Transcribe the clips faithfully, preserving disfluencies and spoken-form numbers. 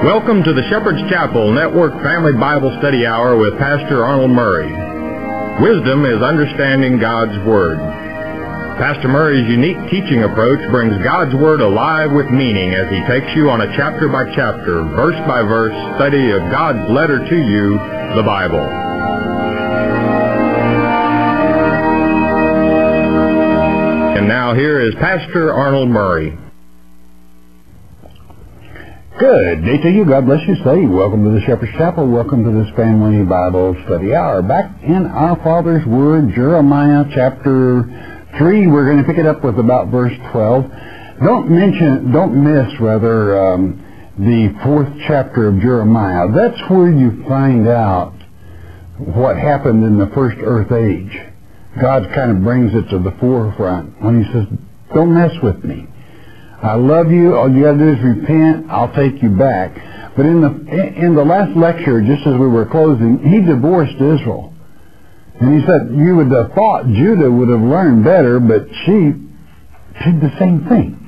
Welcome to the Shepherd's Chapel Network Family Bible Study Hour with Pastor Arnold Murray. Wisdom is understanding God's Word. Pastor Murray's unique teaching approach brings God's Word alive with meaning as he takes you on a chapter-by-chapter, verse-by-verse study of God's letter to you, the Bible. And now here is Pastor Arnold Murray. Good day to you. God bless you. Say, welcome to the Shepherd's Chapel. Welcome to this Family Bible Study Hour. Back in our Father's Word, Jeremiah chapter three. We're going to pick it up with about verse twelve. Don't mention, don't miss, rather, um, the fourth chapter of Jeremiah. That's where you find out what happened in the first earth age. God kind of brings it to the forefront when he says, don't mess with me. I love you. All you got to do is repent. I'll take you back. But in the in the last lecture, just as we were closing, he divorced Israel. And he said, you would have thought Judah would have learned better, but she did the same thing.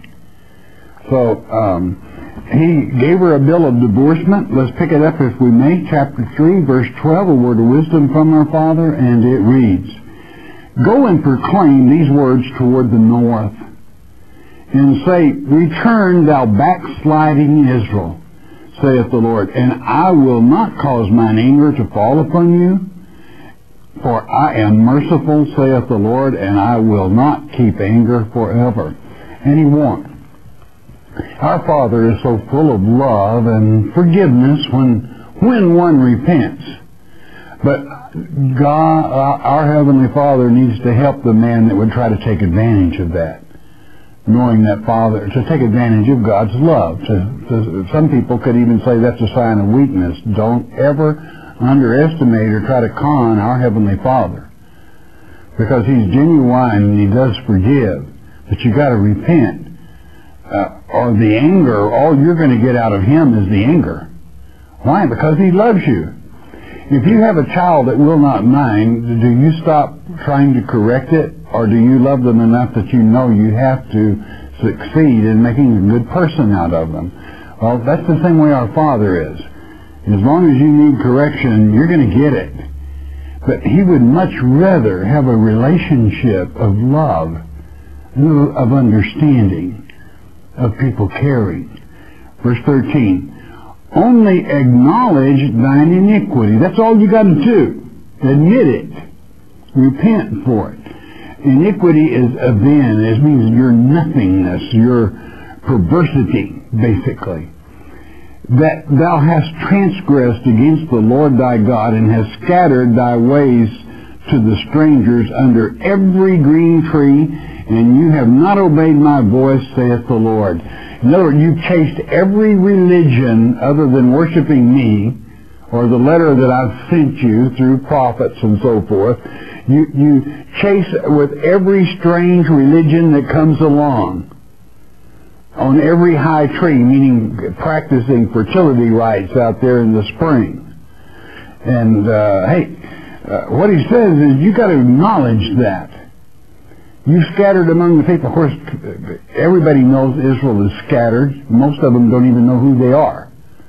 So um, he gave her a bill of divorcement. Let's pick it up if we may. Chapter three, verse twelve, a word of wisdom from our Father, and it reads, go and proclaim these words toward the north, and say, return, thou backsliding Israel, saith the Lord, and I will not cause mine anger to fall upon you, for I am merciful, saith the Lord, and I will not keep anger forever. And he won't. Our Father is so full of love and forgiveness when, when one repents. But God, our Heavenly Father, needs to help the man that would try to take advantage of that. Knowing that Father, to take advantage of God's love. To, to, some people could even say that's a sign of weakness. Don't ever underestimate or try to con our Heavenly Father, because he's genuine and he does forgive. But you got to repent, uh, or the anger, all you're going to get out of him is the anger. Why? Because he loves you. If you have a child that will not mind, do you stop trying to correct it? Or do you love them enough that you know you have to succeed in making a good person out of them? Well, that's the same way our Father is. As long as you need correction, you're going to get it. But he would much rather have a relationship of love, of understanding, of people caring. Verse thirteen, only acknowledge thine iniquity. That's all you got to do. Admit it. Repent for it. Iniquity is avin. It means your nothingness, your perversity, basically. That thou hast transgressed against the Lord thy God, and hast scattered thy ways to the strangers under every green tree, and you have not obeyed my voice, saith the Lord. In other words, you chased every religion other than worshiping me, or the letter that I've sent you through prophets and so forth. You, you chase with every strange religion that comes along, on every high tree, meaning practicing fertility rites out there in the spring. And, uh, hey, uh, what he says is you got to acknowledge that. You scattered among the people. Of course, everybody knows Israel is scattered. Most of them don't even know who they are.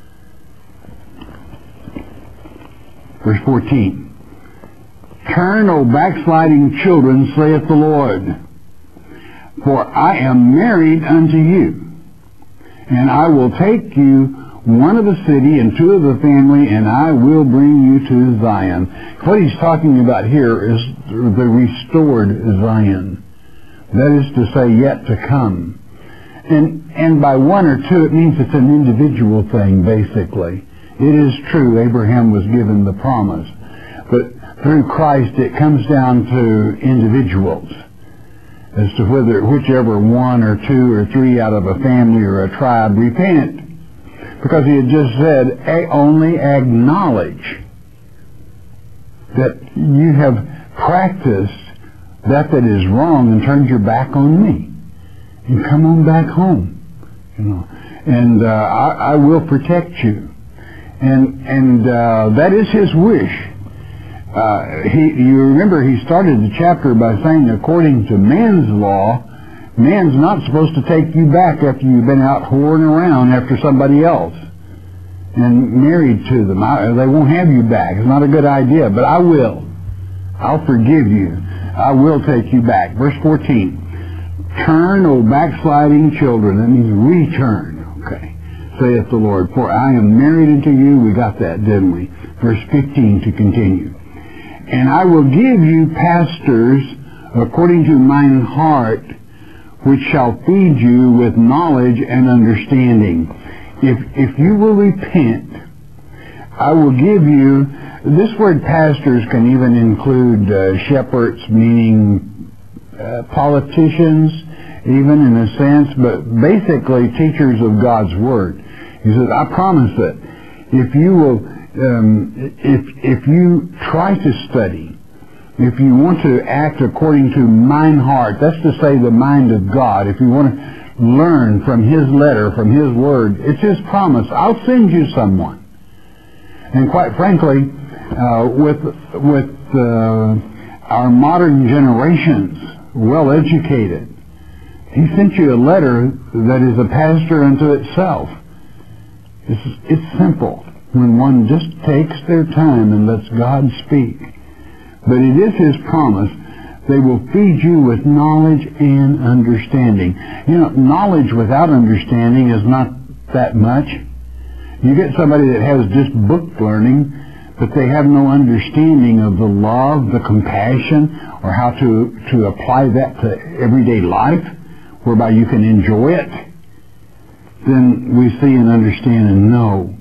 Verse fourteen. Turn, O backsliding children, saith the Lord, for I am married unto you, and I will take you one of the city and two of the family, and I will bring you to Zion. What he's talking about here is the restored Zion. That is to say, yet to come. And, and by one or two, it means it's an individual thing, basically. It is true, Abraham was given the promise. But through Christ, it comes down to individuals as to whether, whichever one or two or three out of a family or a tribe repent. Because he had just said, only acknowledge that you have practiced that that is wrong and turned your back on me. And come on back home. You know, and uh, I, I will protect you. And, and uh, that is his wish. Uh, he, you remember he started the chapter by saying, according to man's law, man's not supposed to take you back after you've been out whoring around after somebody else. and married to them. I, they won't have you back. It's not a good idea, but I will. I'll forgive you. I will take you back. Verse fourteen. Turn, O backsliding children. That means return. Okay. Saith the Lord. For I am married unto you. We got that, didn't we? Verse fifteen to continue. And I will give you pastors according to mine heart, which shall feed you with knowledge and understanding. If if you will repent, I will give you, this word pastors can even include uh, shepherds, meaning uh, politicians, even in a sense, but basically teachers of God's Word. He says, I promise that if you will, um, if, if you try to study, if you want to act according to mine heart, that's to say the mind of God, if you want to learn from His letter, from His Word, it's His promise. I'll send you someone. And quite frankly, uh, with with uh, our modern generations, well educated, He sent you a letter that is a pastor unto itself. It's, it's simple when one just takes their time and lets God speak. But it is His promise. They will feed you with knowledge and understanding. You know, knowledge without understanding is not that much. You get somebody that has just book learning, but they have no understanding of the love, the compassion, or how to, to apply that to everyday life, whereby you can enjoy it. Then we see and understand and know.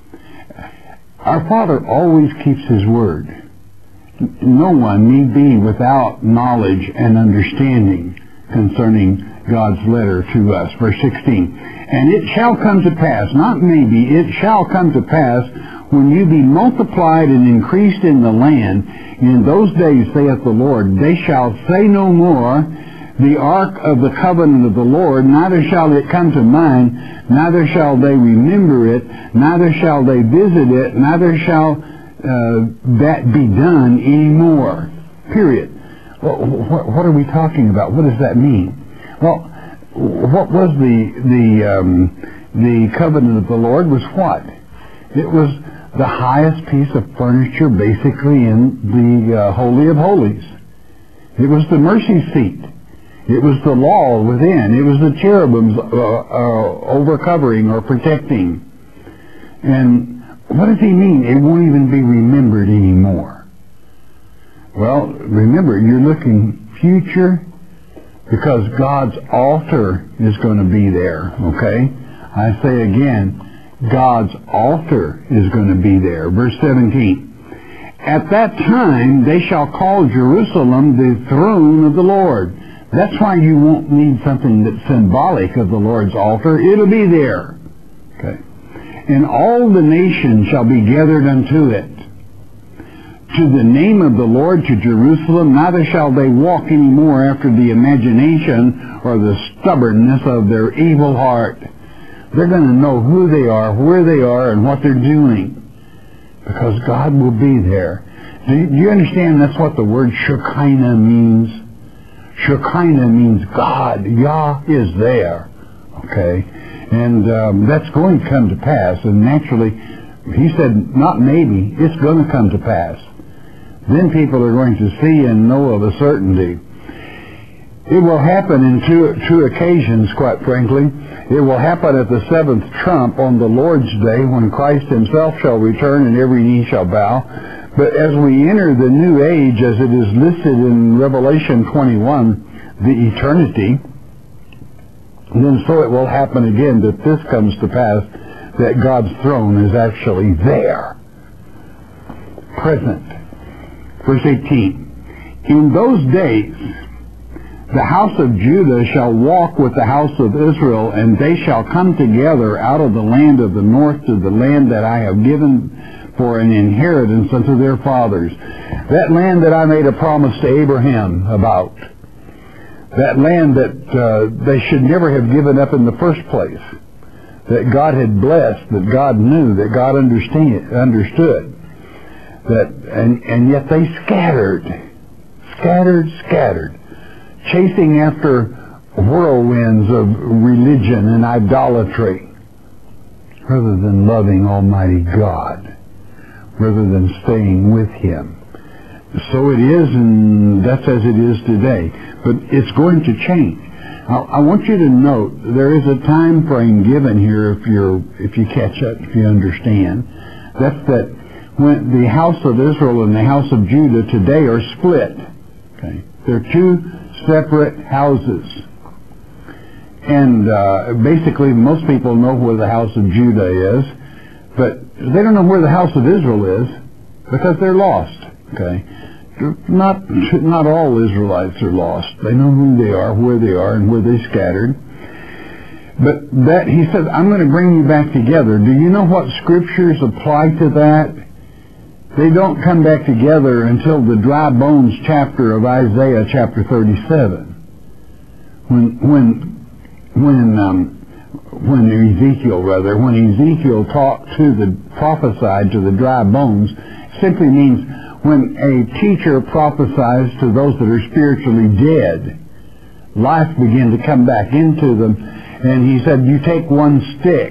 Our Father always keeps His word. No one need be without knowledge and understanding concerning God's letter to us. Verse sixteen. And it shall come to pass, not maybe, it shall come to pass, when you be multiplied and increased in the land, in those days, saith the Lord, they shall say no more, the ark of the covenant of the Lord, neither shall it come to mind, neither shall they remember it, neither shall they visit it, neither shall Uh, that be done anymore. Period. Well, what, what are we talking about? What does that mean? Well, what was the the um, the covenant of the Lord was what? It was the highest piece of furniture, basically, in the uh, Holy of Holies. It was the mercy seat. It was the law within. It was the cherubims uh, uh, over covering or protecting. And what does he mean? It won't even be remembered anymore. Well, remember, you're looking future because God's altar is going to be there, okay? I say again, God's altar is going to be there. Verse seventeen. At that time they shall call Jerusalem the throne of the Lord. That's why you won't need something that's symbolic of the Lord's altar. It'll be there. Okay. And all the nations shall be gathered unto it. To the name of the Lord, to Jerusalem, neither shall they walk any more after the imagination or the stubbornness of their evil heart. They're going to know who they are, where they are, and what they're doing. Because God will be there. Do you, do you understand that's what the word Shekinah means? Shekinah means God. Yah is there. Okay? And um, that's going to come to pass. And naturally, he said, not maybe, it's going to come to pass. Then people are going to see and know of a certainty. It will happen in two, two occasions, quite frankly. It will happen at the seventh trump on the Lord's day, when Christ himself shall return and every knee shall bow. But as we enter the new age, as it is listed in Revelation twenty-one, the eternity, then so it will happen again that this comes to pass, that God's throne is actually there, present. Verse eighteen. In those days the house of Judah shall walk with the house of Israel, and they shall come together out of the land of the north to the land that I have given for an inheritance unto their fathers. That land that I made a promise to Abraham about. That land that uh, they should never have given up in the first place. That God had blessed, that God knew, that God understand, understood. That, and, and yet they scattered. Scattered, scattered. Chasing after whirlwinds of religion and idolatry. rather than loving Almighty God, rather than staying with Him. So it is, and that's as it is today. But it's going to change. Now, I want you to note there is a time frame given here, if you're if you catch it, if you understand. That's that when the house of Israel and the house of Judah today are split. Okay, they're two separate houses, and uh, basically most people know where the house of Judah is, but they don't know where the house of Israel is because they're lost. Okay. Not not all Israelites are lost. They know who they are, where they are, and where they scattered. But that, he said, I'm going to bring you back together. Do you know what scriptures apply to that? They don't come back together until the dry bones chapter of Isaiah chapter thirty-seven. When when when um, when Ezekiel rather when Ezekiel talked to the prophesied to the dry bones, simply means when a teacher prophesies to those that are spiritually dead, life begins to come back into them. And he said, you take one stick,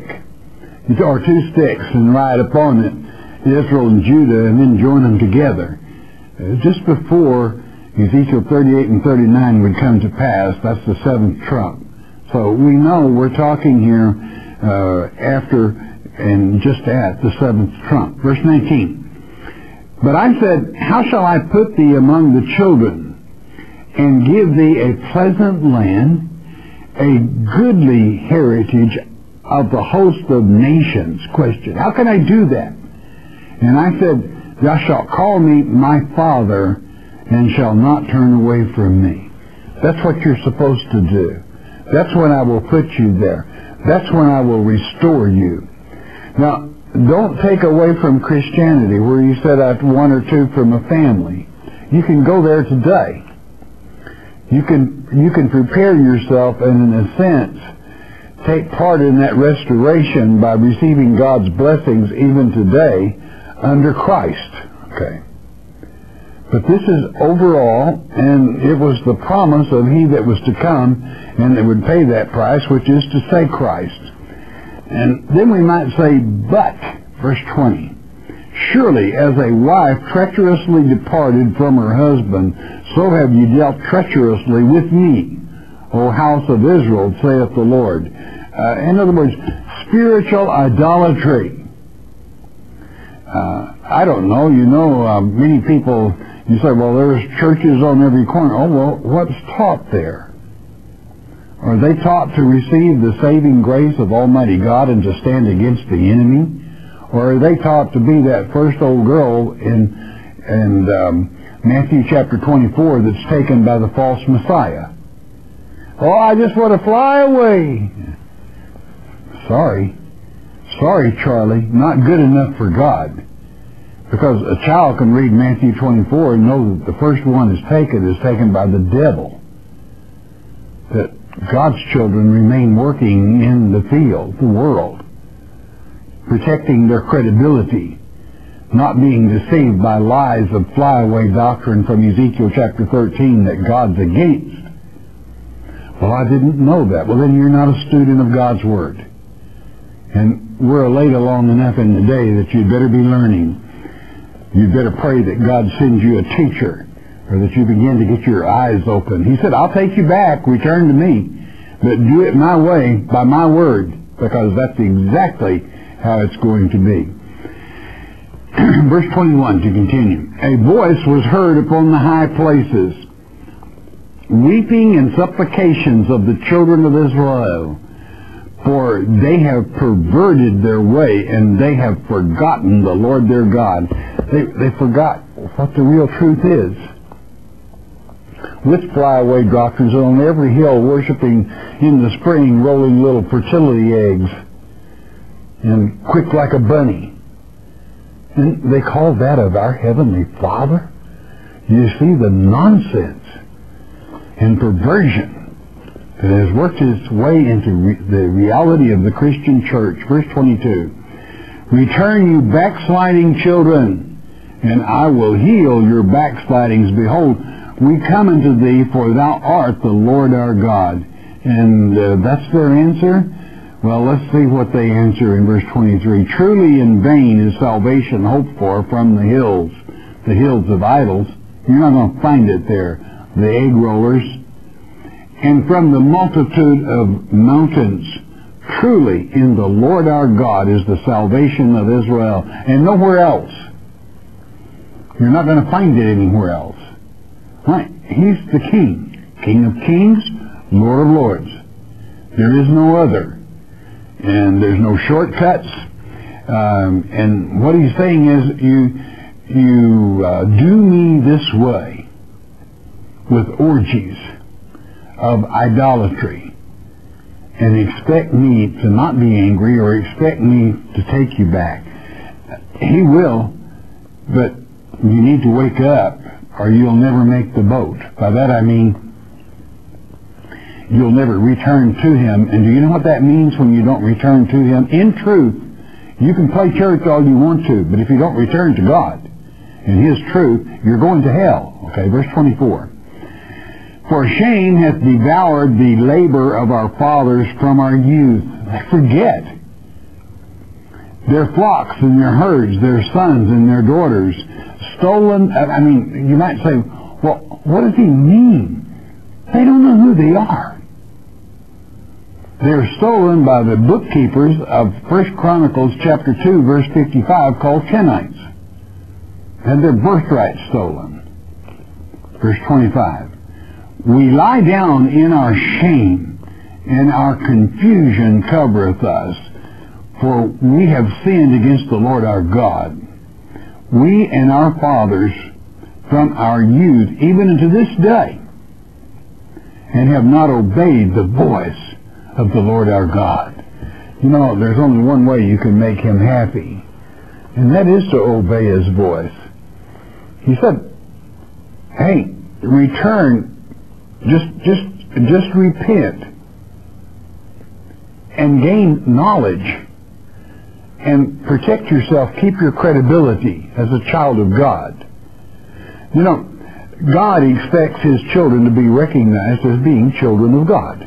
or two sticks, and write upon it Israel and Judah, and then join them together. Uh, just before Ezekiel thirty-eight and thirty-nine would come to pass, that's the seventh trump. So we know we're talking here uh, after and just at the seventh trump. Verse nineteen. But I said, how shall I put thee among the children, and give thee a pleasant land, a goodly heritage of the host of nations? Question. How can I do that? And I said, thou shalt call me my father, and shall not turn away from me. That's what you're supposed to do. That's when I will put you there. That's when I will restore you. Now, don't take away from Christianity where you set out one or two from a family. You can go there today. You can you can prepare yourself and in a sense take part in that restoration by receiving God's blessings even today under Christ. Okay. But this is overall, and it was the promise of He that was to come and that would pay that price, which is to say Christ. And then we might say, but, verse twenty, surely as a wife treacherously departed from her husband, so have ye dealt treacherously with me, O house of Israel, saith the Lord. Uh, in other words, spiritual idolatry. Uh, I don't know, you know, uh, many people, you say, well, there's churches on every corner. Oh, well, what's taught there? Are they taught to receive the saving grace of Almighty God and to stand against the enemy? Or are they taught to be that first old girl in, in um, Matthew chapter twenty-four that's taken by the false Messiah? Oh, I just want to fly away. Sorry. Sorry, Charlie. Not good enough for God. Because a child can read Matthew twenty-four and know that the first one is taken is taken by the devil. That God's children remain working in the field, the world, protecting their credibility, not being deceived by lies of flyaway doctrine from Ezekiel chapter thirteen that God's against. Well, I didn't know that. Well, then you're not a student of God's Word. And we're late along enough in the day that you'd better be learning. You'd better pray that God sends you a teacher, or that you begin to get your eyes open. He said, I'll take you back, return to me, but do it my way, by my word, because that's exactly how it's going to be. Verse twenty-one, to continue. A voice was heard upon the high places, weeping and supplications of the children of Israel, for they have perverted their way, and they have forgotten the Lord their God. They, they forgot what the real truth is. With flyaway doctrines on every hill, worshiping in the spring, rolling little fertility eggs, and quick like a bunny. And they call that of our Heavenly Father? You see the nonsense and perversion that has worked its way into re- the reality of the Christian church. Verse twenty-two. Return, you backsliding children, and I will heal your backslidings. Behold, we come unto thee, for thou art the Lord our God. And uh, that's their answer. Well, let's see what they answer in verse twenty-three. Truly in vain is salvation hoped for from the hills, the hills of idols. You're not going to find it there. The egg rollers. And from the multitude of mountains. Truly in the Lord our God is the salvation of Israel, and nowhere else. You're not going to find it anywhere else. Right? He's the King. King of kings, Lord of lords. There is no other. And there's no shortcuts. Um, and what he's saying is, you, you uh, do me this way with orgies of idolatry and expect me to not be angry or expect me to take you back. He will, but you need to wake up or you'll never make the boat. By that I mean you'll never return to him. And do you know what that means when you don't return to him? In truth, you can play church all you want to, but if you don't return to God and his truth, you're going to hell. Okay, verse twenty-four. For shame hath devoured the labor of our fathers from our youth. They forget. Their flocks and their herds, their sons and their daughters, stolen. I mean, you might say, well, what does he mean? They don't know who they are. They're stolen by the bookkeepers of First Chronicles chapter two, verse fifty-five, called Kenites. Had their birthright stolen. Verse twenty-five. We lie down in our shame, and our confusion covereth us, for we have sinned against the Lord our God. We and our fathers from our youth, even unto this day, and have not obeyed the voice of the Lord our God. You know, there's only one way you can make him happy, and that is to obey his voice. He said, hey, return, just, just, just repent and gain knowledge and protect yourself, keep your credibility as a child of God. You know, God expects his children to be recognized as being children of God.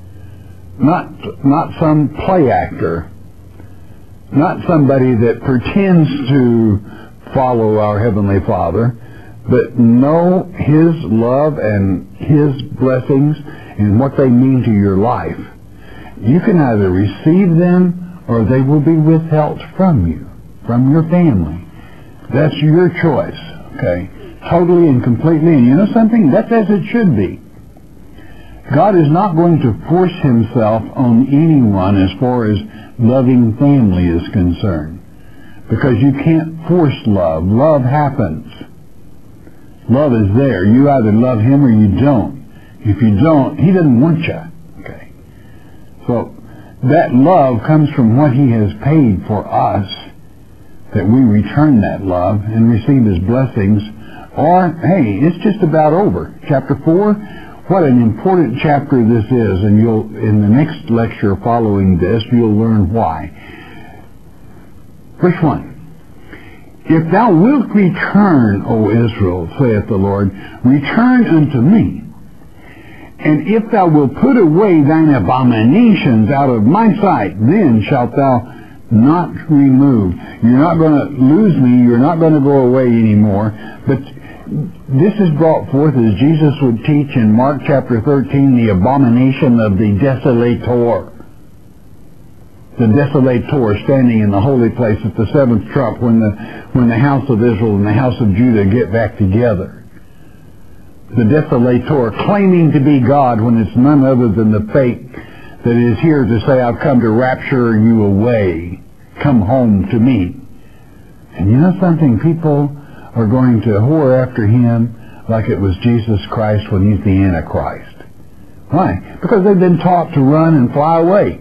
Not, not some play actor. Not somebody that pretends to follow our Heavenly Father, but know his love and his blessings and what they mean to your life. You can either receive them or they will be withheld from you, from your family. That's your choice, okay? Totally and completely. And you know something? That's as it should be. God is not going to force himself on anyone as far as loving family is concerned. Because you can't force love. Love happens. Love is there. You either love him or you don't. If you don't, he doesn't want you. Okay. So that love comes from what he has paid for us, that we return that love and receive his blessings. Or, hey, it's just about over. Chapter four, what an important chapter this is, and you'll, in the next lecture following this, you'll learn why. Verse one. If thou wilt return, O Israel, saith the Lord, return unto me. And if thou wilt put away thine abominations out of my sight, then shalt thou not remove. You're not going to lose me. You're not going to go away anymore. But this is brought forth as Jesus would teach in Mark chapter thirteen, the abomination of the desolator. The desolator standing in the holy place at the seventh trump when the, when the house of Israel and the house of Judah get back together. The desolator claiming to be God when it's none other than the fake that is here to say, I've come to rapture you away. Come home to me. And you know something? People are going to whore after him like it was Jesus Christ when he's the Antichrist. Why? Because they've been taught to run and fly away.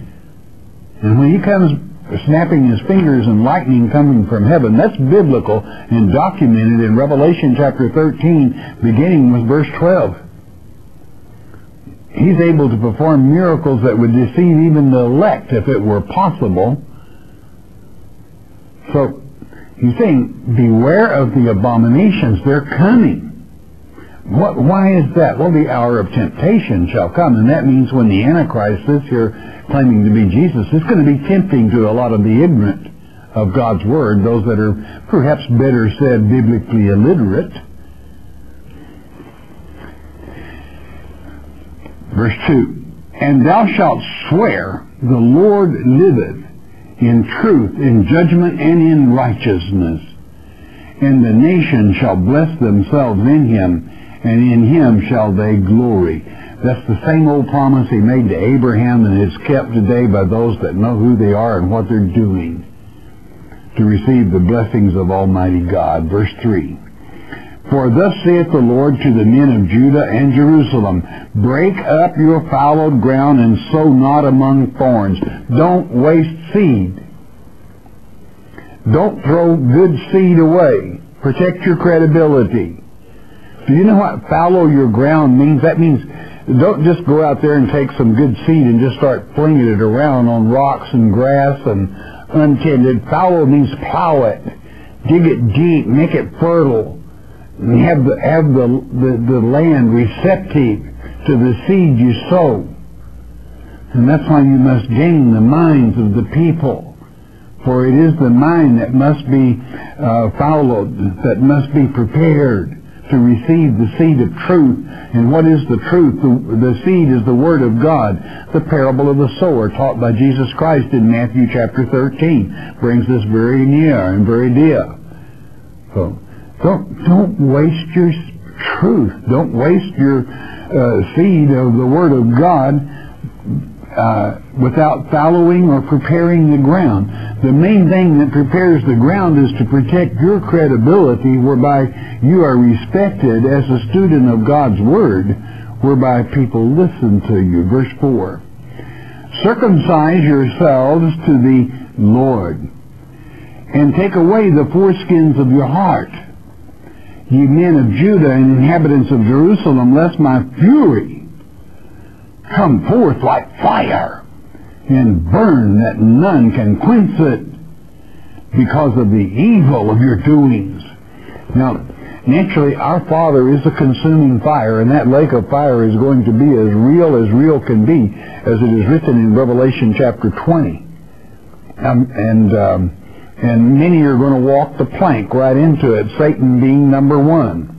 And when he comes snapping his fingers and lightning coming from heaven, that's biblical and documented in Revelation chapter thirteen, beginning with verse twelve. He's able to perform miracles that would deceive even the elect if it were possible. So he's saying, beware of the abominations. They're coming. What, why is that? Well, the hour of temptation shall come, and that means when the Antichrist sits here claiming to be Jesus, it's going to be tempting to a lot of the ignorant of God's Word, those that are perhaps better said biblically illiterate. Verse two, and thou shalt swear, the Lord liveth, in truth, in judgment, and in righteousness. And the nations shall bless themselves in him, and in him shall they glory. That's the same old promise he made to Abraham, and is kept today by those that know who they are and what they're doing to receive the blessings of Almighty God. Verse three, for thus saith the Lord to the men of Judah and Jerusalem, break up your fallowed ground and sow not among thorns. Don't waste seed. Don't throw good seed away. Protect your credibility. Do you know what fallow your ground means? That means don't just go out there and take some good seed and just start flinging it around on rocks and grass and untended. Fallow means plow it. Dig it deep. Make it fertile. And have the, have the, the, the land receptive to the seed you sow. And that's why you must gain the minds of the people. For it is the mind that must be uh, followed, that must be prepared to receive the seed of truth. And what is the truth? The, the seed is the Word of God. The parable of the sower taught by Jesus Christ in Matthew chapter thirteen brings us very near and very dear. So don't, don't waste your truth. Don't waste your uh, seed of the Word of God Uh, without fallowing or preparing the ground. The main thing that prepares the ground is to protect your credibility, whereby you are respected as a student of God's Word, whereby people listen to you. Verse four, circumcise yourselves to the Lord, and take away the foreskins of your heart, ye men of Judah and inhabitants of Jerusalem, lest my fury come forth like fire, and burn that none can quench it, because of the evil of your doings. Now, naturally, our Father is a consuming fire, and that lake of fire is going to be as real as real can be, as it is written in Revelation chapter twenty. Um, and um, and many are going to walk the plank right into it, Satan being number one.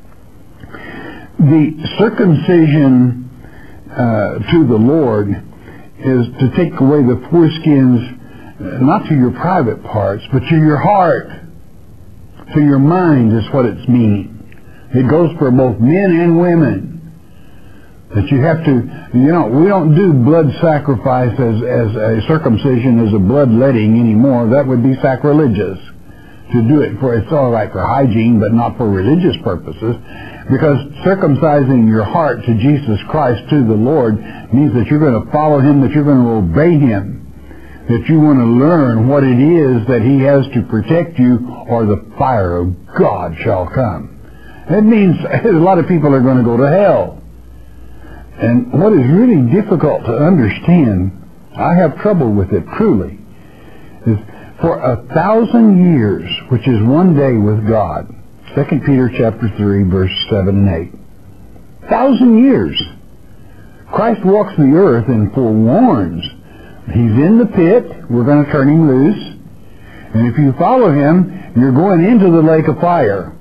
The circumcision Uh, to the Lord is to take away the foreskins, uh, not to your private parts, but to your heart, to your mind is what it's meaning. It goes for both men and women. That you have to, you know, we don't do blood sacrifice as, as a circumcision as a bloodletting anymore. That would be sacrilegious to do it for, it's all right for hygiene, but not for religious purposes. Because circumcising your heart to Jesus Christ, to the Lord, means that you're going to follow Him, that you're going to obey Him, that you want to learn what it is that He has to protect you, or the fire of God shall come. That means a lot of people are going to go to hell. And what is really difficult to understand, I have trouble with it truly, is for a thousand years, which is one day with God, Second Peter chapter three, verse seven and eight. Thousand years. Christ walks the earth and forewarns. He's in the pit. We're going to turn Him loose. And if you follow Him, you're going into the lake of fire.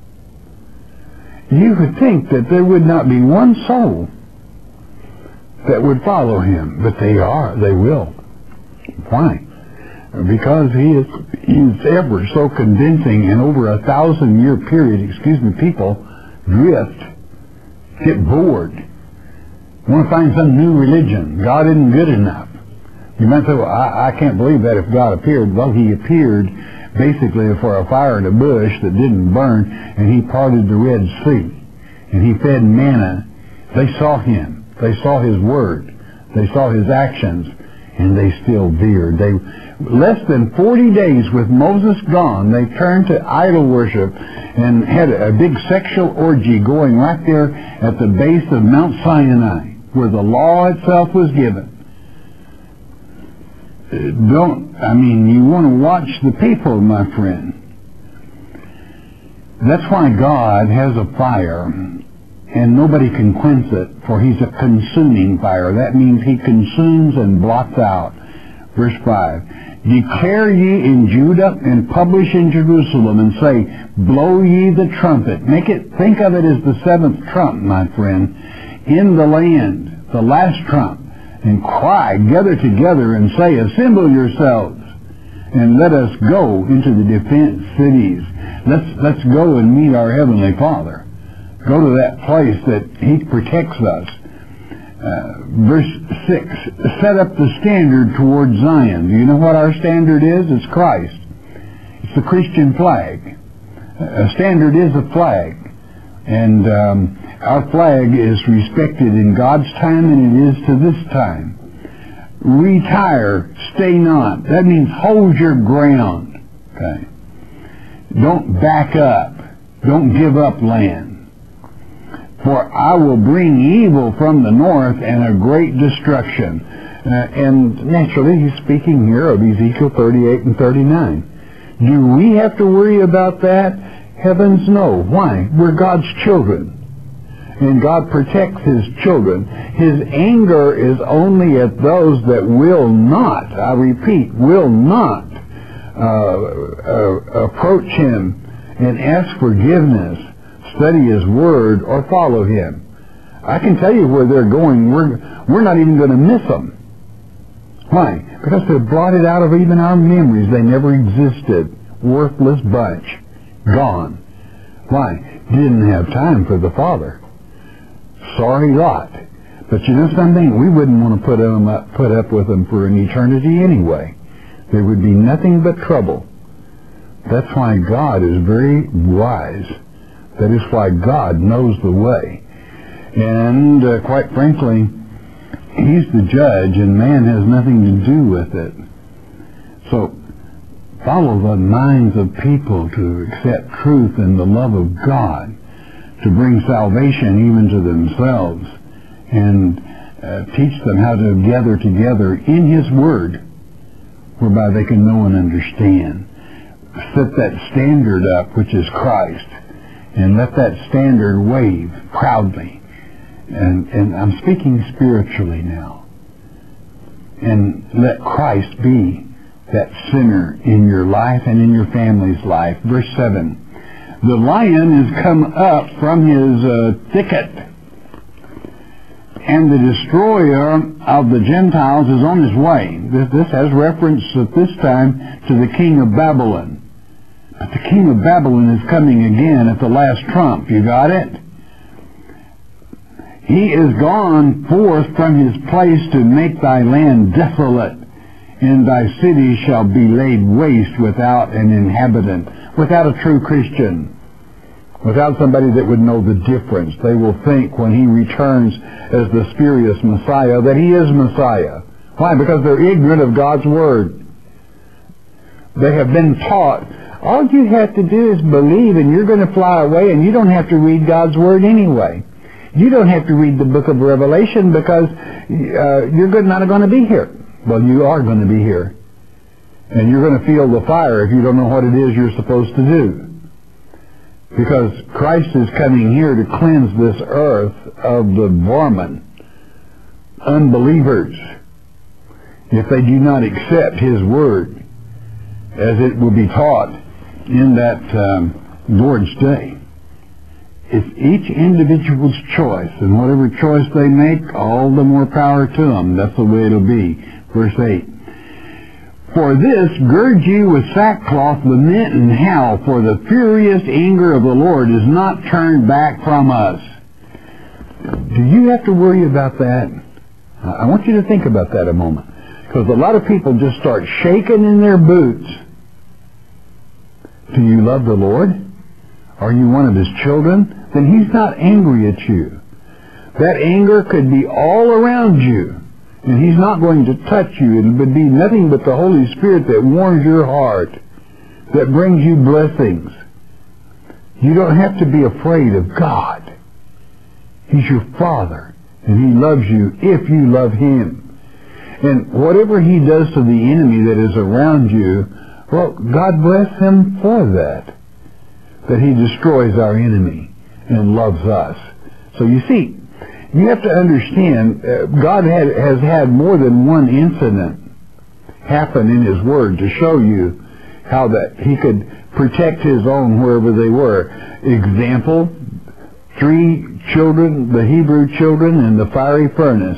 You would think that there would not be one soul that would follow Him. But they are. They will. Why? Because he is, he is ever so convincing, and over a thousand year period, excuse me, people drift, get bored, want to find some new religion. God isn't good enough. You might say, well, I, I can't believe that if God appeared. Well, He appeared basically for a fire in a bush that didn't burn, and He parted the Red Sea, and He fed manna. They saw Him. They saw His Word. They saw His actions, and they still veered. They Less than forty days with Moses gone, they turned to idol worship and had a big sexual orgy going right there at the base of Mount Sinai, where the law itself was given. Don't, I mean, you want to watch the people, my friend. That's why God has a fire and nobody can quench it, for he's a consuming fire. That means he consumes and blots out. Verse five, declare ye in Judah and publish in Jerusalem, and say, blow ye the trumpet. Make it, think of it as the seventh trump, my friend, in the land, the last trump, and cry, gather together and say, assemble yourselves, and let us go into the defense cities. Let's, let's go and meet our Heavenly Father. Go to that place that He protects us. Uh, verse six, set up the standard toward Zion. Do you know what our standard is? It's Christ. It's the Christian flag. A standard is a flag. And um, our flag is respected in God's time, and it is to this time. Retire, stay not. That means hold your ground. Okay. Don't back up. Don't give up land. For I will bring evil from the north and a great destruction. Uh, and naturally, he's speaking here of Ezekiel thirty-eight and thirty-nine. Do we have to worry about that? Heavens, no. Why? We're God's children. And God protects His children. His anger is only at those that will not, I repeat, will not uh, uh, approach Him and ask forgiveness, study His Word, or follow Him. I can tell you where they're going. We're, we're not even going to miss them. Why? Because they're blotted out of even our memories. They never existed. Worthless bunch. Gone. Why? Didn't have time for the Father. Sorry lot. But you know something? We wouldn't want to put them up, put up with them for an eternity anyway. There would be nothing but trouble. That's why God is very wise. That is why God knows the way. And uh, quite frankly, He's the judge, and man has nothing to do with it. So follow the minds of people to accept truth and the love of God, to bring salvation even to themselves, and uh, teach them how to gather together in His Word, whereby they can know and understand. Set that standard up, which is Christ, and let that standard wave proudly. And, and I'm speaking spiritually now. And let Christ be that center in your life and in your family's life. Verse seven. The lion is come up from his uh, thicket, and the destroyer of the Gentiles is on his way. This, this has reference at this time to the king of Babylon. But the king of Babylon is coming again at the last trump. You got it? He is gone forth from his place to make thy land desolate, and thy city shall be laid waste without an inhabitant, without a true Christian, without somebody that would know the difference. They will think when he returns as the spurious Messiah that he is Messiah. Why? Because they're ignorant of God's Word. They have been taught, all you have to do is believe and you're going to fly away, and you don't have to read God's Word anyway. You don't have to read the book of Revelation because uh, you're good, not going to be here. Well, you are going to be here. And you're going to feel the fire if you don't know what it is you're supposed to do. Because Christ is coming here to cleanse this earth of the vermin, unbelievers, if they do not accept His Word as it will be taught in that um, Lord's Day. It's each individual's choice, and whatever choice they make, all the more power to them. That's the way it'll be. Verse eight. For this, gird you with sackcloth, lament, and howl, for the furious anger of the Lord is not turned back from us. Do you have to worry about that? I want you to think about that a moment. Because a lot of people just start shaking in their boots. Do you love the Lord? Are you one of His children? Then He's not angry at you. That anger could be all around you, and He's not going to touch you. It would be nothing but the Holy Spirit that warms your heart, that brings you blessings. You don't have to be afraid of God. He's your Father, and He loves you if you love Him. And whatever He does to the enemy that is around you, well, God bless Him for that, that He destroys our enemy and loves us. So you see, you have to understand, uh, God had, has had more than one incident happen in His Word to show you how that He could protect His own wherever they were. Example, three children, the Hebrew children in the fiery furnace.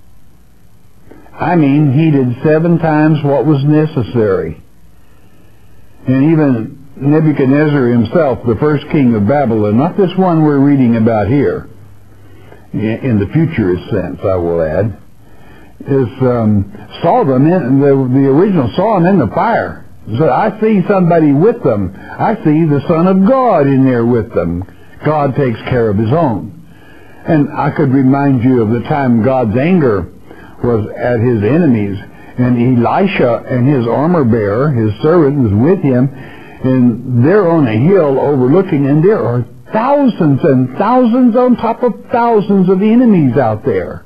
I mean, He did seven times what was necessary. And even Nebuchadnezzar himself, the first king of Babylon, not this one we're reading about here, in the futurist sense, I will add, is um, saw them in the, the original saw them in the fire. So I see somebody with them. I see the Son of God in there with them. God takes care of His own. And I could remind you of the time God's anger was at His enemies, and Elisha and his armor bearer, his servant, was with him, and they're on a hill overlooking, and there are thousands and thousands on top of thousands of enemies out there.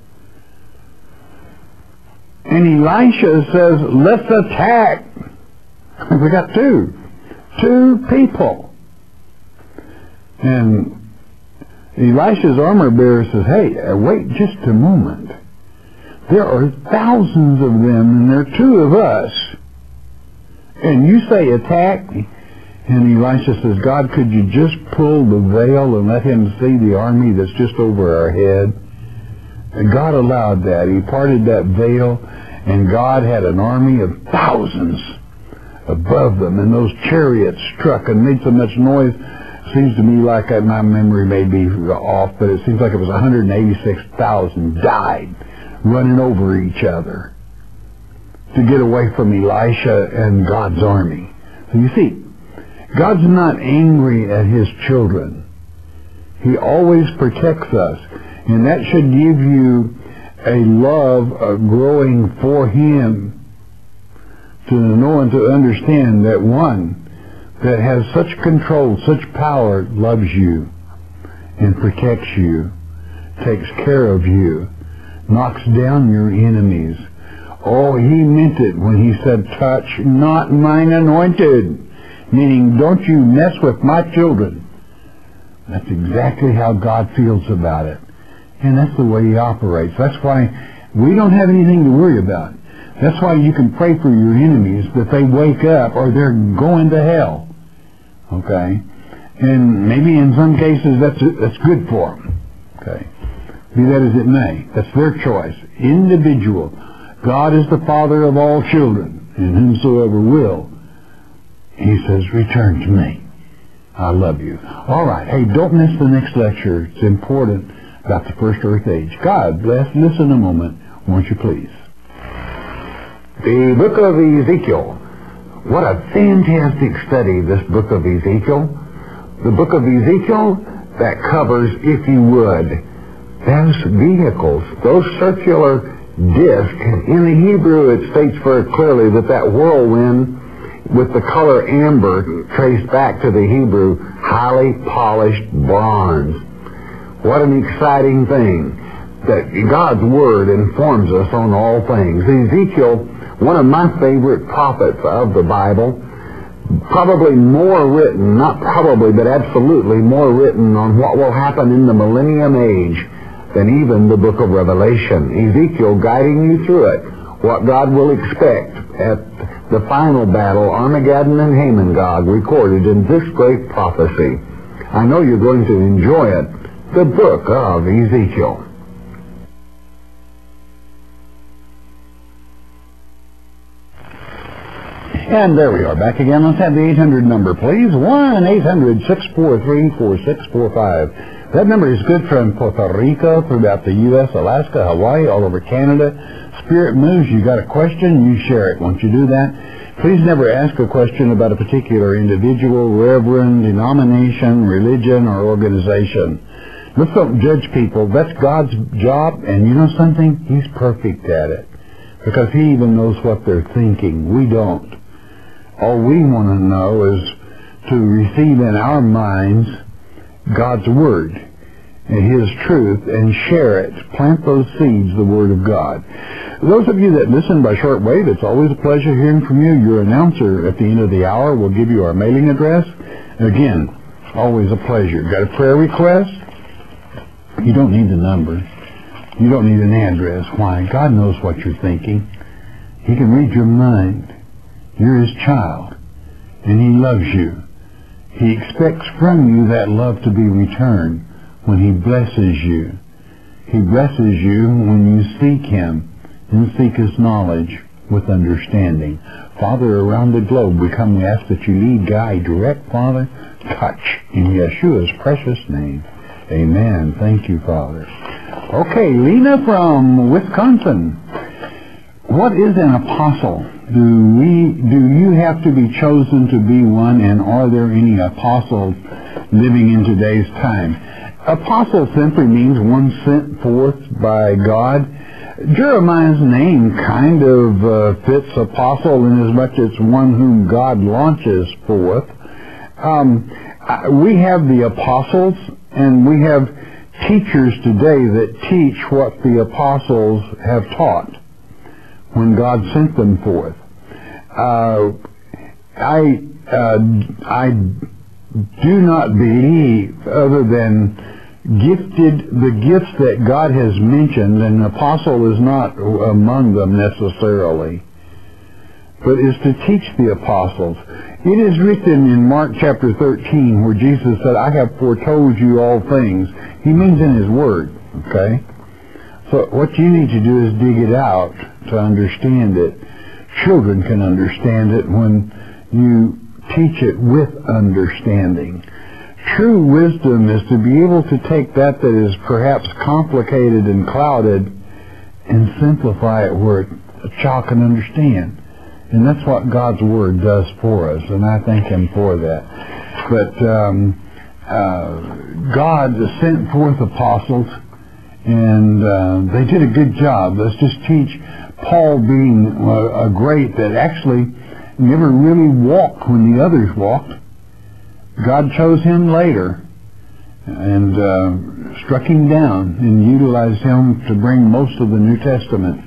And Elisha says, let's attack. We got two. Two people. And Elisha's armor bearer says, hey, wait just a moment. There are thousands of them, and there are two of us. And you say attack? And Elisha says, God, could you just pull the veil and let him see the army that's just over our head? And God allowed that. He parted that veil, and God had an army of thousands above them, and those chariots struck and made so much noise. Seems to me like I, my memory may be off, but it seems like it was one hundred eighty-six thousand died running over each other to get away from Elisha and God's army. So you see, God's not angry at His children. He always protects us, and that should give you a love uh, growing for Him, to know and to understand that one that has such control, such power, loves you and protects you, takes care of you, knocks down your enemies. Oh, He meant it when He said, touch not mine anointed, meaning don't you mess with my children. That's exactly how God feels about it. And that's the way He operates. That's why we don't have anything to worry about. That's why you can pray for your enemies that they wake up or they're going to hell. Okay? And maybe in some cases that's that's good for them. Okay? Be that as it may. That's their choice. Individual. God is the Father of all children, and whomsoever will, He says, return to me. I love you. All right. Hey, don't miss the next lecture. It's important about the first earth age. God bless. Listen a moment, won't you please? The book of Ezekiel. What a fantastic study, this book of Ezekiel. The book of Ezekiel that covers, if you would, those vehicles, those circular discs. In the Hebrew, it states very clearly that that whirlwind with the color amber traced back to the Hebrew, highly polished bronze. What an exciting thing that God's Word informs us on all things. Ezekiel, one of my favorite prophets of the Bible, probably more written, not probably, but absolutely more written on what will happen in the millennium age than even the book of Revelation. Ezekiel guiding you through it, what God will expect at the final battle, Armageddon and Hamon-Gog, recorded in this great prophecy. I know you're going to enjoy it. The book of Ezekiel. And there we are, back again. Let's have the eight hundred number, please. one eight hundred six four three four six four five. That number is good from Puerto Rico, throughout the U S, Alaska, Hawaii, all over Canada. Spirit moves. You got a question, you share it. Won't you do that? Please never ask a question about a particular individual, reverend, denomination, religion, or organization. Let's don't judge people. That's God's job, and you know something? He's perfect at it, because He even knows what they're thinking. We don't. All we want to know is to receive in our minds God's Word and His truth and share it. Plant those seeds, the Word of God. Those of you that listen by shortwave, it's always a pleasure hearing from you. Your announcer at the end of the hour will give you our mailing address. Again, always a pleasure. Got a prayer request? You don't need the number. You don't need an address. Why? God knows what you're thinking. He can read your mind. You're His child, and He loves you. He expects from you that love to be returned when He blesses you. He blesses you when you seek Him and seek His knowledge with understanding. Father, around the globe we come, we ask that you lead, guide, direct, Father, touch in Yeshua's precious name. Amen. Thank you, Father. Okay, Lena from Wisconsin. What is an apostle? Do we, do you have to be chosen to be one, and are there any apostles living in today's time? Apostle simply means one sent forth by God. Jeremiah's name kind of uh, fits apostle in as much as one whom God launches forth. Um, we have the apostles, and we have teachers today that teach what the apostles have taught when God sent them forth. Uh, I uh, I do not believe, other than gifted, the gifts that God has mentioned, and an apostle is not among them necessarily, but is to teach the apostles. It is written in Mark chapter thirteen where Jesus said, I have foretold you all things. He means in His Word, okay? So what you need to do is dig it out to understand it. Children can understand it when you teach it with understanding. True wisdom is to be able to take that that is perhaps complicated and clouded and simplify it where a child can understand. And that's what God's Word does for us, and I thank Him for that. But um, uh, God sent forth apostles, and uh, they did a good job. Let's just teach Paul being a, a great that actually never really walked when the others walked. God chose him later and uh, struck him down and utilized him to bring most of the New Testament.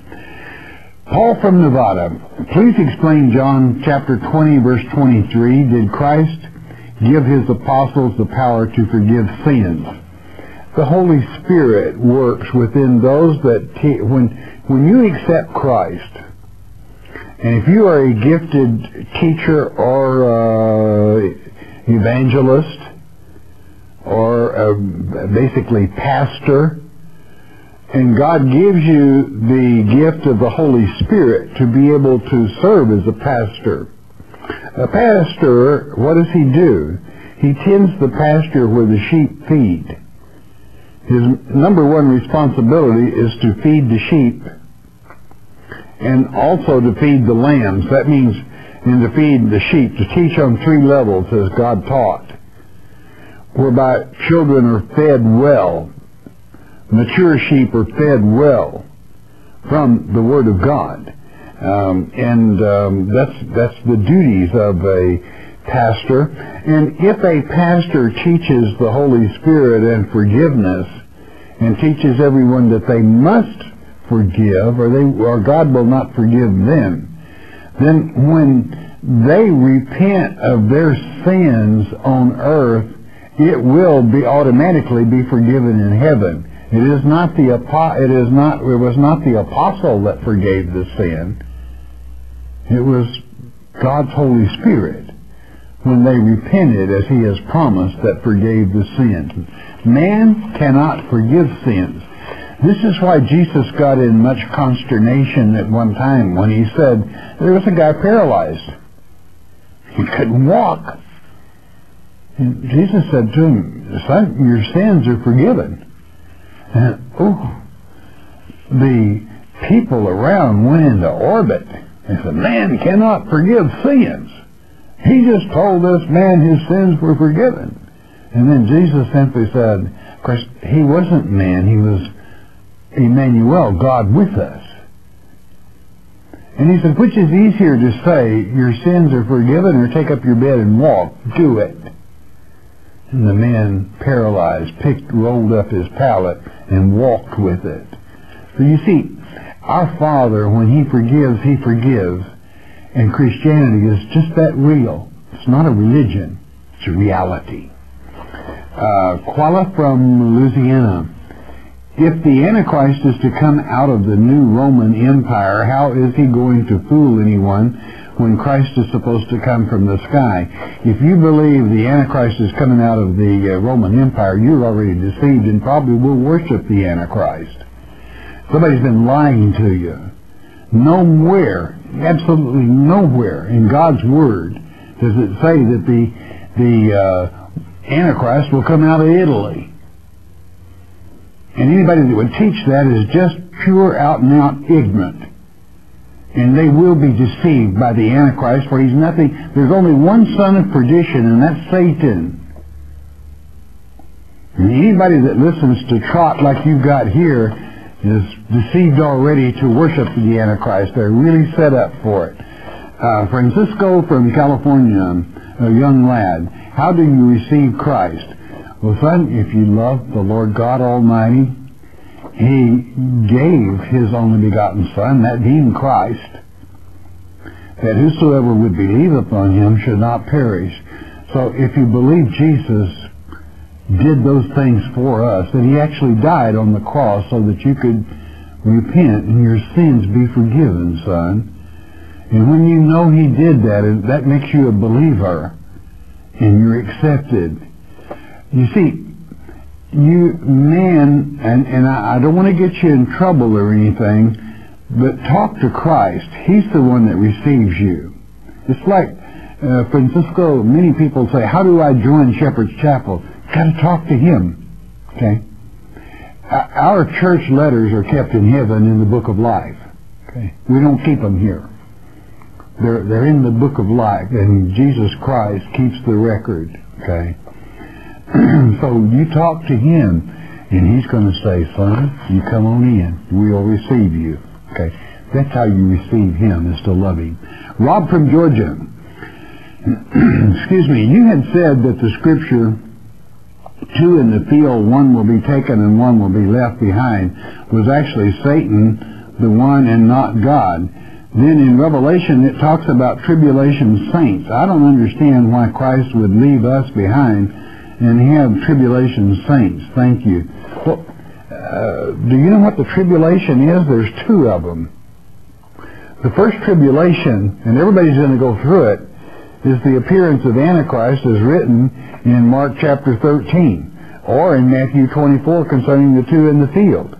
Paul from Nevada, please explain John chapter twenty, verse twenty-three. Did Christ give His apostles the power to forgive sins? The Holy Spirit works within those that, te- when, when you accept Christ, and if you are a gifted teacher or uh, evangelist or uh, basically pastor, and God gives you the gift of the Holy Spirit to be able to serve as a pastor. A pastor, what does he do? He tends the pasture where the sheep feed. His number one responsibility is to feed the sheep and also to feed the lambs. That means, and to feed the sheep, to teach on three levels as God taught, whereby children are fed well. Mature sheep are fed well from the Word of God. Um, and um, that's that's the duties of a pastor. And if a pastor teaches the Holy Spirit and forgiveness, and teaches everyone that they must forgive, or they or God will not forgive them, then when they repent of their sins on earth, it will be automatically be forgiven in heaven. It is not the it is not it was not the apostle that forgave the sin. It was God's Holy Spirit, when they repented, as He has promised, that forgave the sin. Man cannot forgive sins. This is why Jesus got in much consternation at one time when He said, there was a guy paralyzed. He couldn't walk. And Jesus said to him, son, your sins are forgiven. And, oh, the people around went into orbit and said, man cannot forgive sins. He just told this man his sins were forgiven. And then Jesus simply said, of course, He wasn't man, He was Emmanuel, God with us. And He said, which is easier to say, your sins are forgiven, or take up your bed and walk? Do it. And the man, paralyzed, picked, rolled up his pallet and walked with it. So you see, our Father, when He forgives, He forgives. And Christianity is just that real. It's not a religion. It's a reality. Uh, Kuala from Louisiana. if the Antichrist is to come out of the new Roman Empire, how is he going to fool anyone when Christ is supposed to come from the sky? If you believe the Antichrist is coming out of the uh, Roman Empire, you're already deceived and probably will worship the Antichrist. Somebody's been lying to you. Nowhere, absolutely nowhere in God's Word does it say that the the uh, Antichrist will come out of Italy. And anybody that would teach that is just pure out and out ignorant. And they will be deceived by the Antichrist, for he's nothing. There's only one son of perdition, and that's Satan. And anybody that listens to trot like you've got here is deceived already to worship the Antichrist. They're really set up for it. Uh, Francisco from California, a young lad, how do you receive Christ? Well, son, if you love the Lord God Almighty, He gave His only begotten Son, that being Christ, that whosoever would believe upon Him should not perish. So if you believe Jesus did those things for us, that He actually died on the cross so that you could repent and your sins be forgiven, son. And when you know He did that, that makes you a believer and you're accepted. You see, you, man, and, and I, I don't want to get you in trouble or anything, but talk to Christ. He's the one that receives you. It's like, uh, Francisco, many people say, how do I join Shepherd's Chapel? Got to talk to Him. Okay? Our church letters are kept in heaven in the book of life. Okay? We don't keep them here. They're, they're in the book of life, and Jesus Christ keeps the record. Okay? So you talk to Him, and He's going to say, son, you come on in. We'll receive you. Okay? That's how you receive Him, is to love Him. Rob from Georgia. Excuse me. You had said that the Scripture, two in the field, one will be taken and one will be left behind, was actually Satan, the one, and not God. Then in Revelation it talks about tribulation saints. I don't understand why Christ would leave us behind and have tribulation saints. Thank you. Well, uh, do you know what the tribulation is? There's two of them. The first tribulation, and everybody's going to go through it, is the appearance of Antichrist as written in Mark chapter thirteen, or in Matthew twenty-four concerning the two in the field.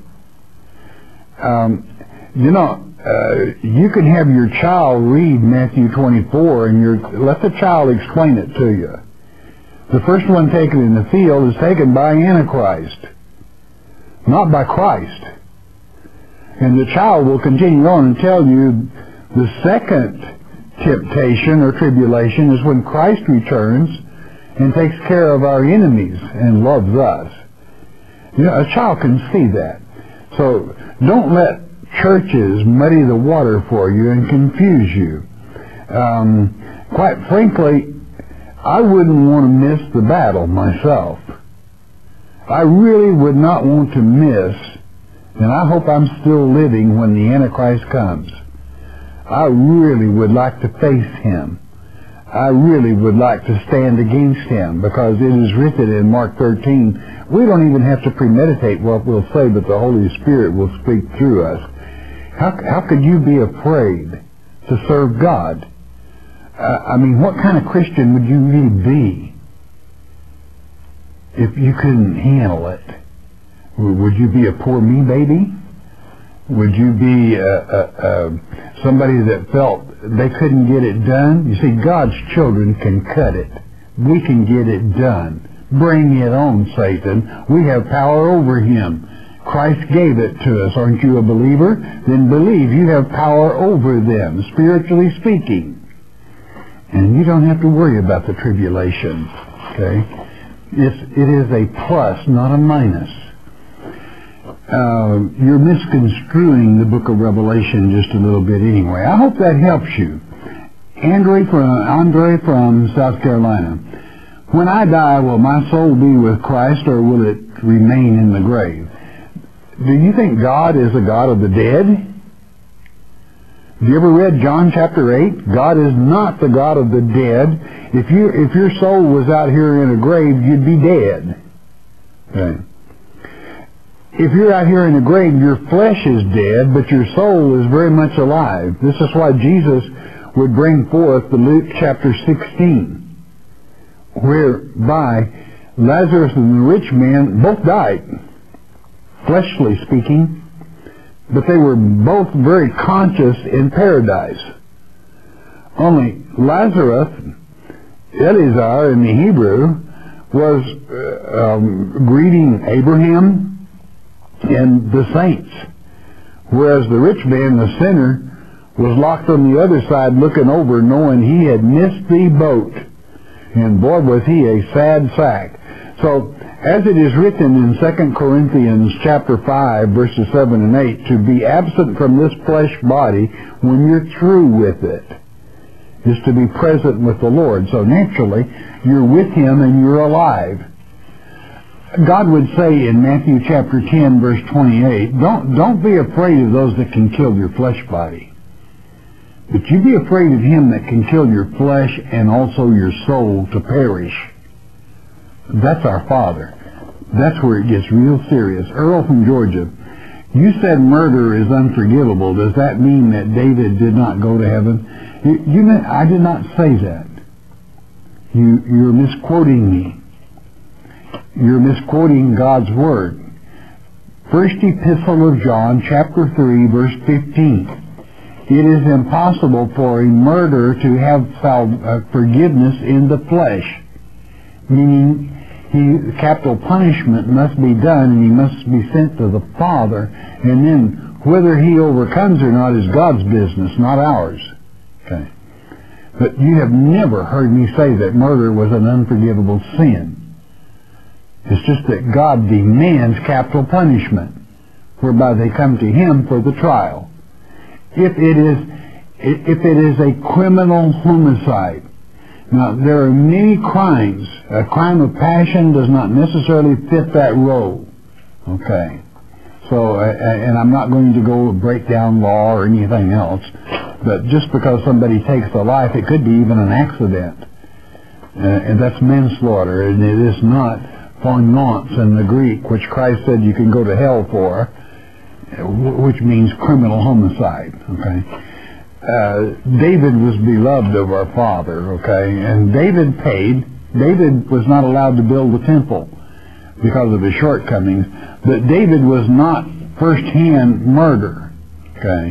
Um, you know, uh, you can have your child read Matthew twenty-four, and your, let the child explain it to you. The first one taken in the field is taken by Antichrist, not by Christ. And the child will continue on and tell you the second temptation or tribulation is when Christ returns and takes care of our enemies and loves us. You know, a child can see that. So don't let churches muddy the water for you and confuse you. Um, quite frankly, I wouldn't want to miss the battle myself. I really would not want to miss, and I hope I'm still living when the Antichrist comes. I really would like to face him. I really would like to stand against him, because it is written in Mark thirteen, we don't even have to premeditate what we'll say, but the Holy Spirit will speak through us. How, how could you be afraid to serve God? Uh, I mean, what kind of Christian would you really be if you couldn't handle it? Would you be a poor me baby? Would you be uh, uh, uh, somebody that felt they couldn't get it done? You see, God's children can cut it. We can get it done. Bring it on, Satan. We have power over him. Christ gave it to us. Aren't you a believer? Then believe you have power over them, spiritually speaking. And you don't have to worry about the tribulation. Okay? It's, it is a plus, not a minus. Uh, you're misconstruing the book of Revelation just a little bit anyway. I hope that helps you. Andre from, Andre from South Carolina. When I die, will my soul be with Christ, or will it remain in the grave? Do you think God is a God of the dead? Have you ever read John chapter eight? God is not the God of the dead. If you if your soul was out here in a grave, you'd be dead. Okay. if you're out here in the grave, your flesh is dead, but your soul is very much alive. This is why Jesus would bring forth the Luke chapter sixteen, whereby Lazarus and the rich man both died, fleshly speaking, but they were both very conscious in paradise. Only Lazarus, Eleazar in the Hebrew, was uh, um, greeting Abraham and the saints, whereas the rich man, the sinner, was locked on the other side looking over, knowing he had missed the boat. And boy, was he a sad sack. So, as it is written in Second Corinthians chapter five, verses seven and eight, to be absent from this flesh body when you're through with it is to be present with the Lord. So naturally, you're with Him and you're alive. God would say in Matthew chapter ten, verse twenty-eight, don't, don't be afraid of those that can kill your flesh body, but you be afraid of Him that can kill your flesh and also your soul to perish. That's our Father. That's where it gets real serious. Earl from Georgia, you said murder is unforgivable. Does that mean that David did not go to heaven? You, you meant, I did not say that. You, you're misquoting me. You're misquoting God's Word. First Epistle of John, chapter three, verse fifteen. It is impossible for a murderer to have sal- uh, forgiveness in the flesh, meaning he, capital punishment must be done and he must be sent to the Father, and then whether he overcomes or not is God's business, not ours. Okay. But you have never heard me say that murder was an unforgivable sin. It's just that God demands capital punishment, whereby they come to Him for the trial. If it is, if it is a criminal homicide, now there are many crimes. A crime of passion does not necessarily fit that role. Okay. So, and I'm not going to go break down law or anything else, but just because somebody takes a life, it could be even an accident. Uh, and that's manslaughter, and it is not fainéants in the Greek, which Christ said you can go to hell for, which means criminal homicide. Okay. Uh, David was beloved of our Father, okay, and David paid. David was not allowed to build the temple because of his shortcomings, but David was not first-hand murder, okay.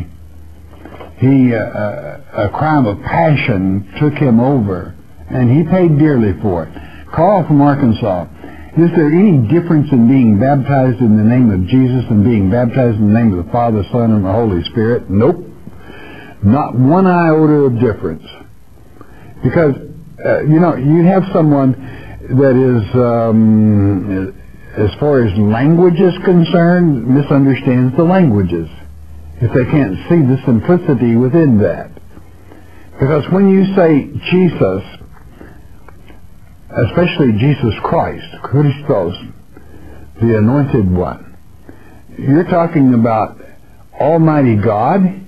He, uh, a crime of passion took him over, and he paid dearly for it. Carl from Arkansas, is there any difference in being baptized in the name of Jesus and being baptized in the name of the Father, Son, and the Holy Spirit? Nope. Not one iota of difference. Because, uh, you know, you have someone that is, um, as far as language is concerned, misunderstands the languages, if they can't see the simplicity within that. Because when you say Jesus, especially Jesus Christ, Christos, the Anointed One, you're talking about Almighty God,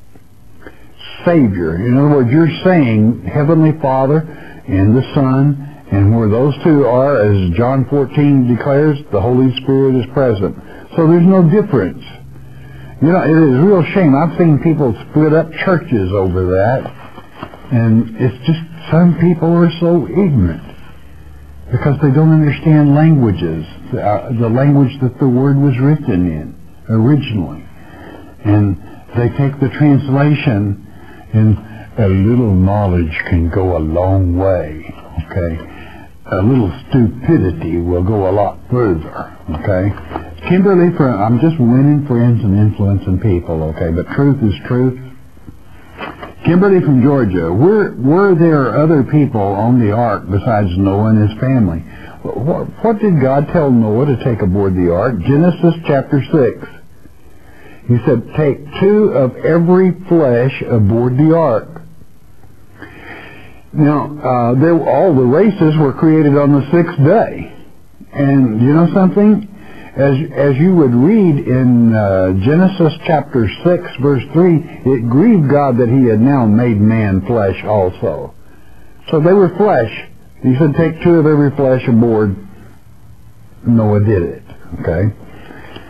Savior. In other words, you're saying Heavenly Father and the Son, and where those two are, as John fourteen declares, the Holy Spirit is present. So there's no difference. You know, it is a real shame. I've seen people split up churches over that, and it's just some people are so ignorant because they don't understand languages, uh, the language that the Word was written in originally. And they take the translation, and a little knowledge can go a long way, okay? A little stupidity will go a lot further, okay? Kimberly, from, I'm just winning friends and influencing people, okay? But truth is truth. Kimberly from Georgia, were, were there other people on the ark besides Noah and his family? What, what did God tell Noah to take aboard the ark? Genesis chapter six. He said, take two of every flesh aboard the ark. Now, uh, they, all the races were created on the sixth day. And you know something? As, as you would read in uh, Genesis chapter six, verse three, it grieved God that He had now made man flesh also. So they were flesh. He said, take two of every flesh aboard. Noah did it. Okay?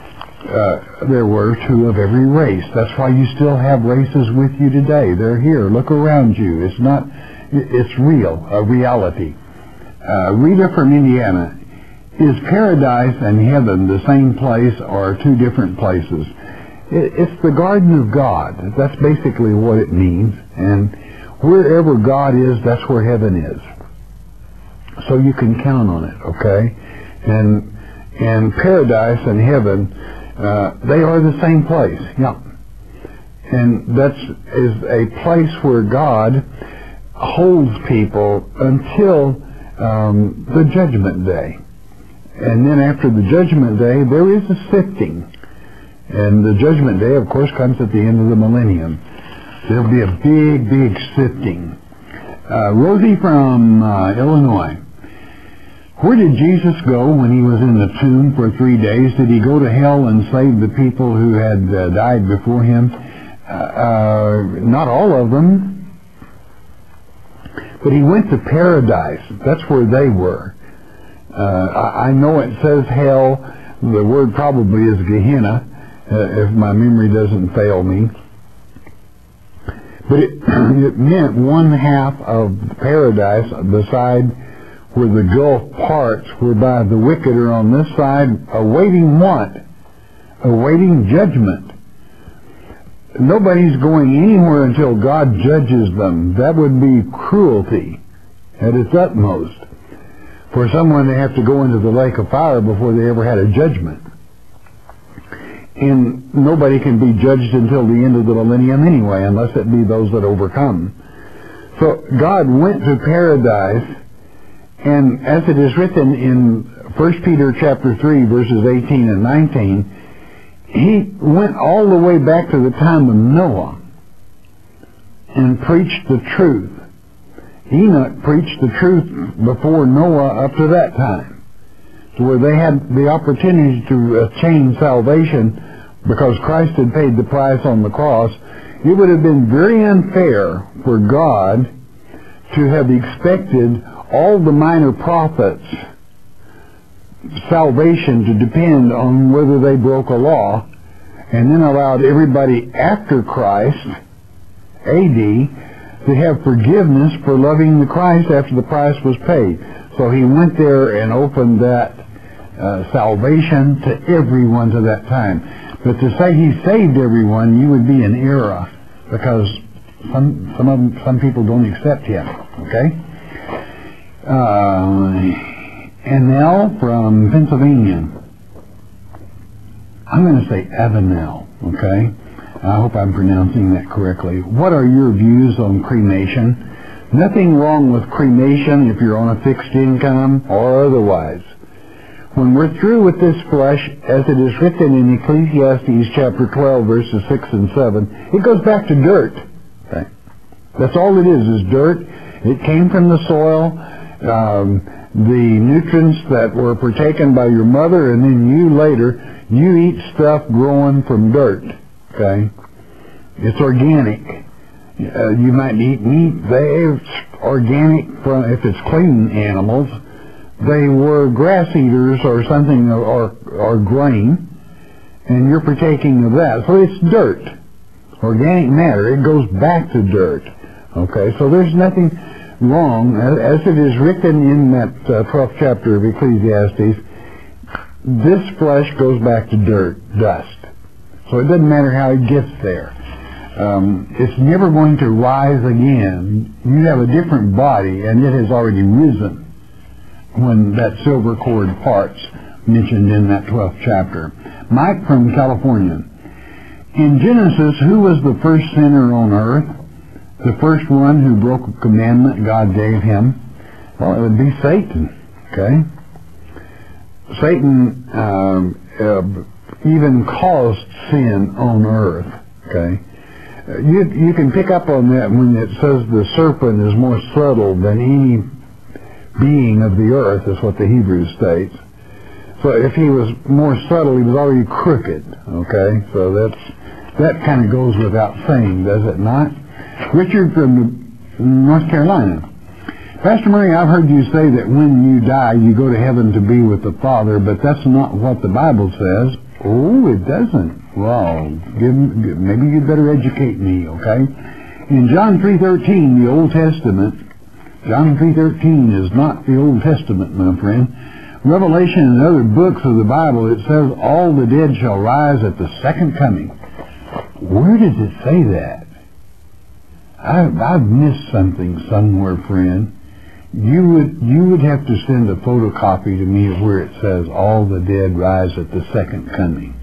uh, there were two of every race. That's why you still have races with you today. They're here. Look around you. It's not, it's real, a reality. Uh, Rita from Indiana, is paradise and heaven the same place or two different places? It, it's the garden of God. That's basically what it means. And wherever God is, that's where heaven is. So you can count on it, okay? And and paradise and heaven, uh, they are the same place. Yeah. And that's is a place where God holds people until um, the judgment day. And then after the judgment day, there is a sifting. And the judgment day, of course, comes at the end of the millennium. There'll be a big, big sifting. Uh, Rosie from uh, Illinois. Where did Jesus go when he was in the tomb for three days? Did he go to hell and save the people who had uh, died before him? Uh, uh, not all of them. But he went to paradise. That's where they were. Uh, I, I know it says hell. The word probably is Gehenna, uh, if my memory doesn't fail me. But it, it meant one half of paradise beside where the gulf parts, whereby the wicked are on this side, awaiting what? Awaiting judgment. Nobody's going anywhere until God judges them. That would be cruelty at its utmost for someone to have to go into the lake of fire before they ever had a judgment. And nobody can be judged until the end of the millennium anyway, unless it be those that overcome. So God went to paradise. And as it is written in First Peter chapter three, verses eighteen and nineteen, he went all the way back to the time of Noah and preached the truth. Enoch preached the truth before Noah up to that time, to where they had the opportunity to attain salvation because Christ had paid the price on the cross. It would have been very unfair for God to have expected all the minor prophets' salvation to depend on whether they broke a law, and then allowed everybody after Christ, A D, to have forgiveness for loving the Christ after the price was paid. So he went there and opened that uh, salvation to everyone to that time. But to say he saved everyone, you would be in error, because some some of them, some people don't accept him. Okay. Uh, Annelle from Pennsylvania. I'm going to say Avenel, okay? I hope I'm pronouncing that correctly. What are your views on cremation? Nothing wrong with cremation if you're on a fixed income or otherwise. When we're through with this flesh, as it is written in Ecclesiastes chapter twelve, verses six and seven, it goes back to dirt. Okay? That's all it is, is dirt. It came from the soil. Um, the nutrients that were partaken by your mother, and then you later, you eat stuff growing from dirt. Okay? It's organic. Uh, you might eat meat. They're organic from, if it's clean animals. They were grass eaters or something, or, or grain, and you're partaking of that. So it's dirt. Organic matter. It goes back to dirt. Okay? So there's nothing wrong, as it is written in that uh, twelfth chapter of Ecclesiastes. This flesh goes back to dirt, dust. So it doesn't matter how it gets there. Um, it's never going to rise again. You have a different body, and it has already risen when that silver cord parts mentioned in that twelfth chapter. Mike from California. In Genesis, who was the first sinner on earth? The first one who broke a commandment God gave him? Well, it would be Satan. Okay? Satan um, uh, even caused sin on earth. Okay? Uh, you, you can pick up on that when it says the serpent is more subtle than any being of the earth, is what the Hebrews states. So if he was more subtle, he was already crooked. Okay? So that's that kind of goes without saying, does it not? Richard from North Carolina. Pastor Murray, I've heard you say that when you die, you go to heaven to be with the Father, but that's not what the Bible says. Oh, it doesn't. Well, give, give, maybe you'd better educate me, okay? In John three thirteen, the Old Testament, John three thirteen is not the Old Testament, my friend. Revelation and other books of the Bible, it says, all the dead shall rise at the second coming. Where does it say that? I've, I've missed something somewhere, friend. You would you would have to send a photocopy to me of where it says, all the dead rise at the second coming.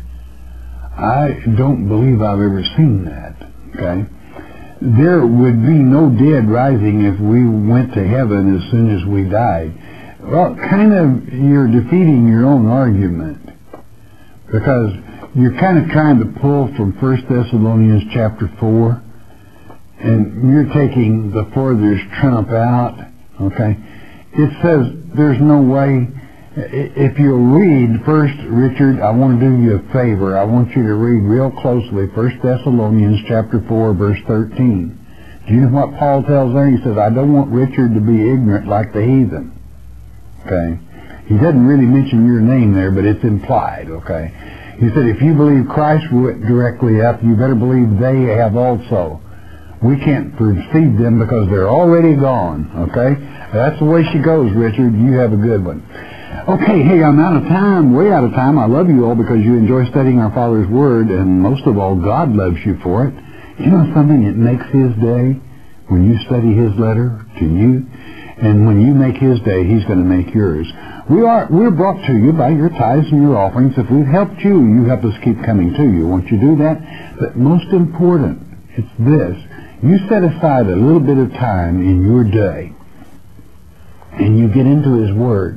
I don't believe I've ever seen that, okay? There would be no dead rising if we went to heaven as soon as we died. Well, kind of, you're defeating your own argument, because you're kind of trying to pull from First Thessalonians chapter four, and you're taking the farthest trump out, okay? It says there's no way. If you'll read first, Richard, I want to do you a favor. I want you to read real closely First Thessalonians chapter four, verse thirteen. Do you know what Paul tells there? He says, I don't want Richard to be ignorant like the heathen. Okay? He doesn't really mention your name there, but it's implied, okay? He said, if you believe Christ went directly up, you better believe they have also. We can't precede them because they're already gone, okay? That's the way she goes, Richard. You have a good one. Okay, hey, I'm out of time, way out of time. I love you all because you enjoy studying our Father's Word, and most of all, God loves you for it. You know something? It makes His day when you study His letter to you, and when you make His day, He's going to make yours. We are, we're brought to you by your tithes and your offerings. If we've helped you, you help us keep coming to you. Won't you do that? But most important, it's this. You set aside a little bit of time in your day, and you get into His Word.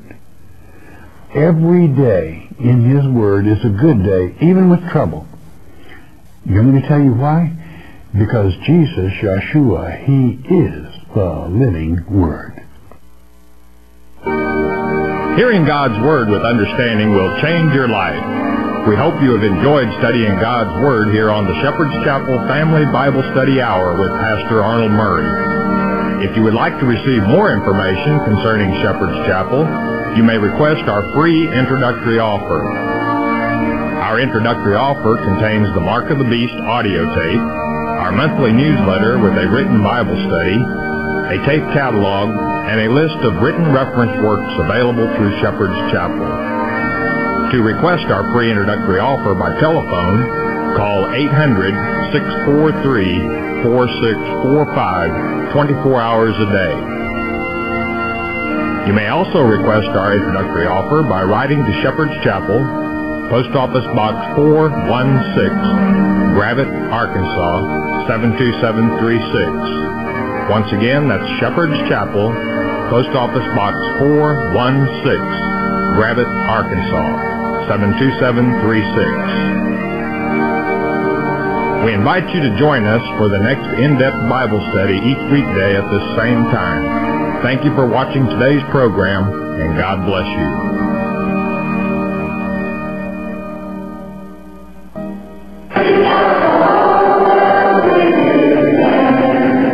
Every day in His Word is a good day, even with trouble. You want me to tell you why? Because Jesus, Yeshua, He is the living Word. Hearing God's Word with understanding will change your life. We hope you have enjoyed studying God's Word here on the Shepherd's Chapel Family Bible Study Hour with Pastor Arnold Murray. If you would like to receive more information concerning Shepherd's Chapel, you may request our free introductory offer. Our introductory offer contains the Mark of the Beast audio tape, our monthly newsletter with a written Bible study, a tape catalog, and a list of written reference works available through Shepherd's Chapel. To request our free introductory offer by telephone, call eight hundred, six four three, four six four five twenty-four hours a day. You may also request our introductory offer by writing to Shepherd's Chapel, Post Office Box four one six, Gravette, Arkansas, seven two seven three six. Once again, that's Shepherd's Chapel, Post Office Box four one six, Gravette, Arkansas, seven two seven three six. We invite you to join us for the next in-depth Bible study each weekday at this same time. Thank you for watching today's program, and God bless you.